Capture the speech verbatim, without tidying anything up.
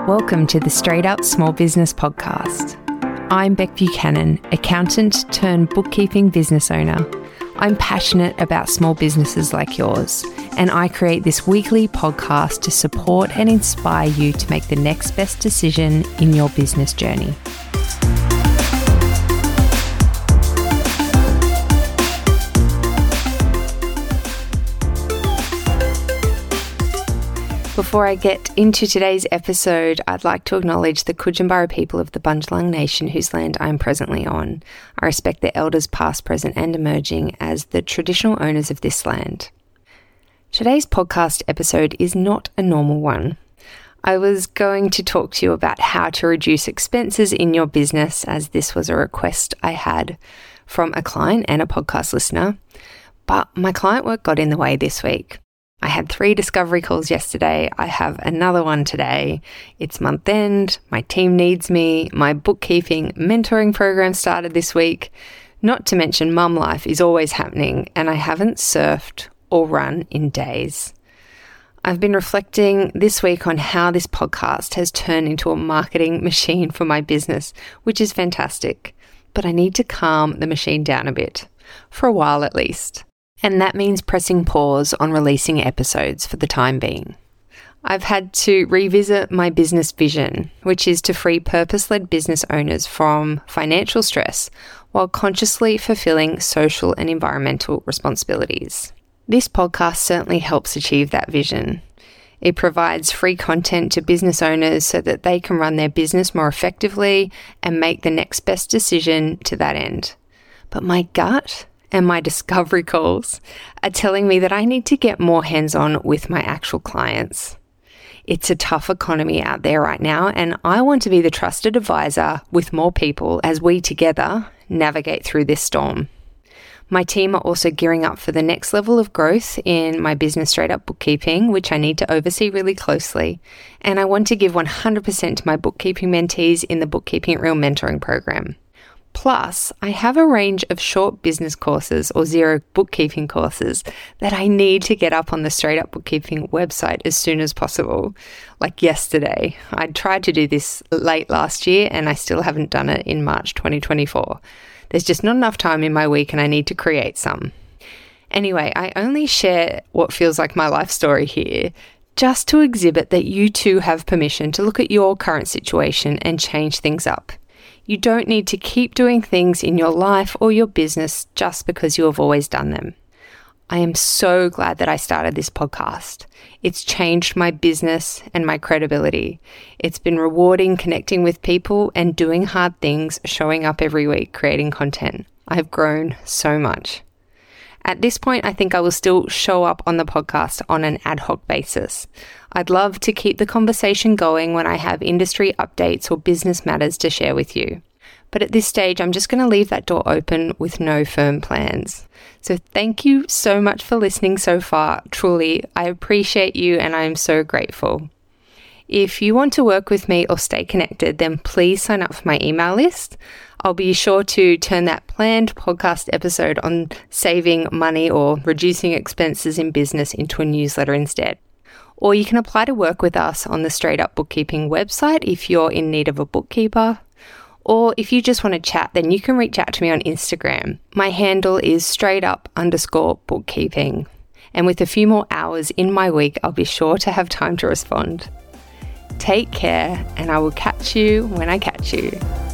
Welcome to the Straight Up Small Business Podcast. I'm Beck Buchanan, accountant turned bookkeeping business owner. I'm passionate about small businesses like yours, and I create this weekly podcast to support and inspire you to make the next best decision in your business journey. Before I get into today's episode, I'd like to acknowledge the Kudjambara people of the Bundjalung Nation whose land I am presently on. I respect their elders past, present and emerging as the traditional owners of this land. Today's podcast episode is not a normal one. I was going to talk to you about how to reduce expenses in your business, as this was a request I had from a client and a podcast listener, but my client work got in the way this week. I had three discovery calls yesterday. I have another one today. It's month end. My team needs me. My bookkeeping mentoring program started this week. Not to mention mum life is always happening, and I haven't surfed or run in days. I've been reflecting this week on how this podcast has turned into a marketing machine for my business, which is fantastic. But I need to calm the machine down a bit, for a while at least. And that means pressing pause on releasing episodes for the time being. I've had to revisit my business vision, which is to free purpose-led business owners from financial stress while consciously fulfilling social and environmental responsibilities. This podcast certainly helps achieve that vision. It provides free content to business owners so that they can run their business more effectively and make the next best decision to that end. But my gut and my discovery calls are telling me that I need to get more hands-on with my actual clients. It's a tough economy out there right now, and I want to be the trusted advisor with more people as we together navigate through this storm. My team are also gearing up for the next level of growth in my business straight up bookkeeping, which I need to oversee really closely. And I want to give one hundred percent to my bookkeeping mentees in the Bookkeeping It Real mentoring program. Plus, I have a range of short business courses or zero bookkeeping courses that I need to get up on the Straight Up Bookkeeping website as soon as possible. Like yesterday, I tried to do this late last year and I still haven't done it in March twenty twenty-four. There's just not enough time in my week and I need to create some. Anyway, I only share what feels like my life story here just to exhibit that you too have permission to look at your current situation and change things up. You don't need to keep doing things in your life or your business just because you have always done them. I am so glad that I started this podcast. It's changed my business and my credibility. It's been rewarding connecting with people and doing hard things, showing up every week, creating content. I have grown so much. At this point, I think I will still show up on the podcast on an ad hoc basis. I'd love to keep the conversation going when I have industry updates or business matters to share with you. But at this stage, I'm just going to leave that door open with no firm plans. So thank you so much for listening so far. Truly, I appreciate you and I am so grateful. If you want to work with me or stay connected, then please sign up for my email list. I'll be sure to turn that planned podcast episode on saving money or reducing expenses in business into a newsletter instead. Or you can apply to work with us on the Straight Up Bookkeeping website if you're in need of a bookkeeper. Or if you just want to chat, then you can reach out to me on Instagram. My handle is straight up underscore bookkeeping. And with a few more hours in my week, I'll be sure to have time to respond. Take care, and I will catch you when I catch you.